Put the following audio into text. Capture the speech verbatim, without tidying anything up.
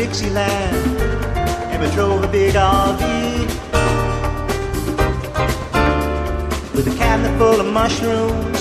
Dixieland, and we drove a big R V with a cabinet full of mushrooms